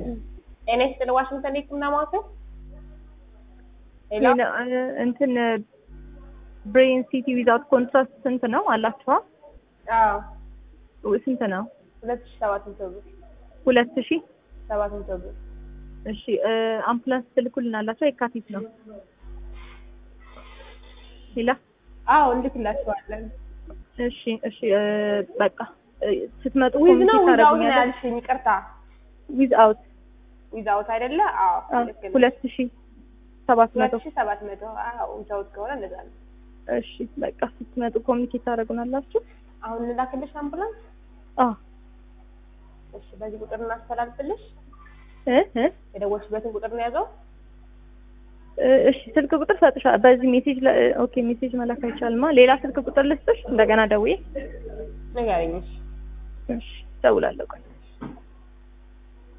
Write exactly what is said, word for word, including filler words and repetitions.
እኔ ስለ ዋሽንግተን ዲሲና ማውሰ ሌላ እንትን ብሬን ሲቲ ዊዛውት ኮንትራስት ስንት ነው አላችኋ? አዎ ስንት ነው? ሁለት ሺህ ሰባት መቶ ብር ሁለት ሺህ ሰባት መቶ ብር። እሺ አምፕላንስ ትልኩልናላችሁ? የካቲት ነው። ሌላ አዎ እንልክላችኋለን። እሺ እሺ በቃ ስትመጡ ዊዝ ነው ዊዛውት ነው ያልሽኝ? ይቅርታ ዊዛውት ዊዛውት አይደለ? አዎ ሁለት ሺህ ሰባት መቶ ሁለት ሺህ ሰባት መቶ አዎ ዊዛውት ከሆነ እንደዛ ነው። እሺ በቃ ስትመጡ ኮሚኒኬት ታደርጉናላችሁ። አሁን እንላክልሽ አምቡላንስ? አዎ እሺ በዚህ ቁጥር እናስተላልፍልሽ? እ እ የደወልሽበትን ቁጥር ነው ያዘው? እሺ ስልክ ቁጥር ሰጥሻ በዚህ ሜሴጅ ኦኬ ሜሴጅ መላክ አይቻልማ። ሌላ ስልክ ቁጥር ልስጥሽ እንደገና ደውዬ ንገሪኝ። እሺ ደውላለሁ።